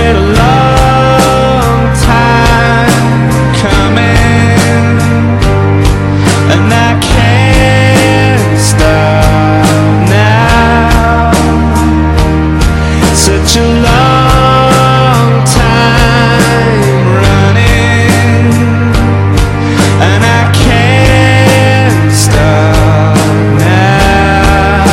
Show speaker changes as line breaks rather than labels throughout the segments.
been a long time coming, and I can't stop now. Such a long time running, and I can't stop now.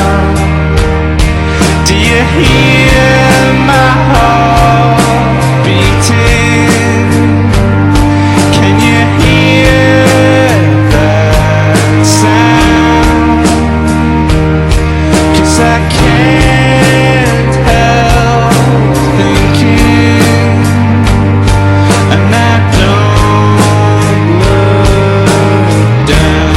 Do you hear my heart beating? Can you hear that sound? 'Cause I can't help thinking, and I don't look down.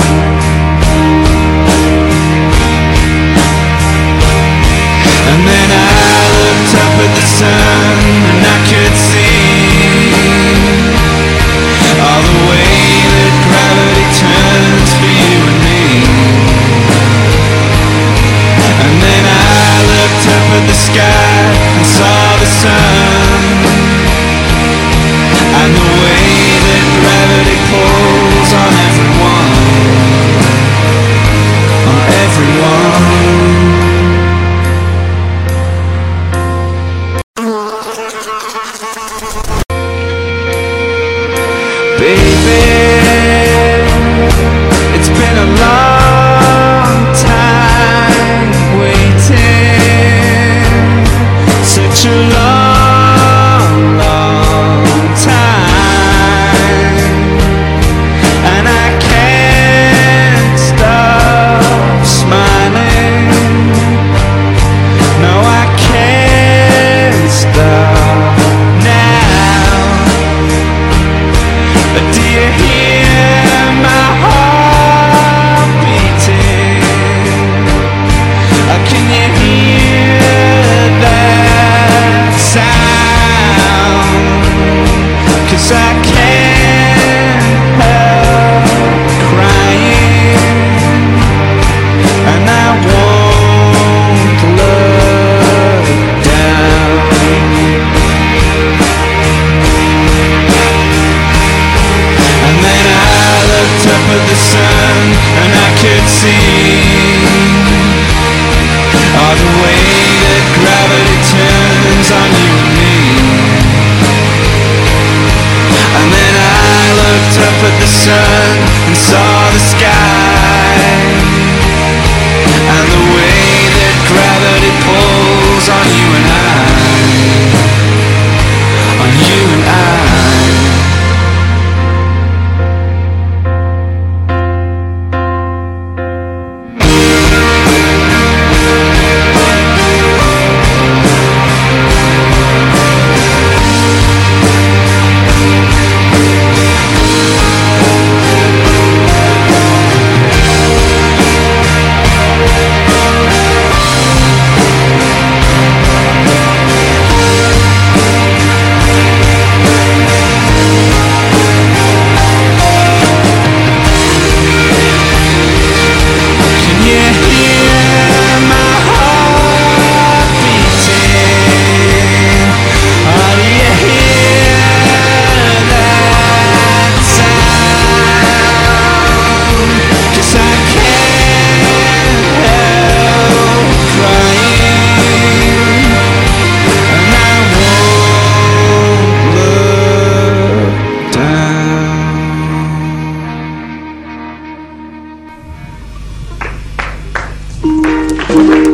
And then I looked up at the sun, and I could see all the way that gravity turns for you and me. And then I looked up at the sky and saw the sun, and the way that gravity pulls on everyone, on everyone. Baby, it's been a long time waiting, such a long, long time, and I can't stop smiling. No, I can't stop now. Do you hear my heart beating? Can you hear that sound? 'Cause I can't help crying, and I won't look down. And then I looked up at the sun, and I could see all the way that gravity turns on you and me. And then I looked up at the sun and saw the sky, and the way that gravity pulls on you and I, on you and I.
Thank you.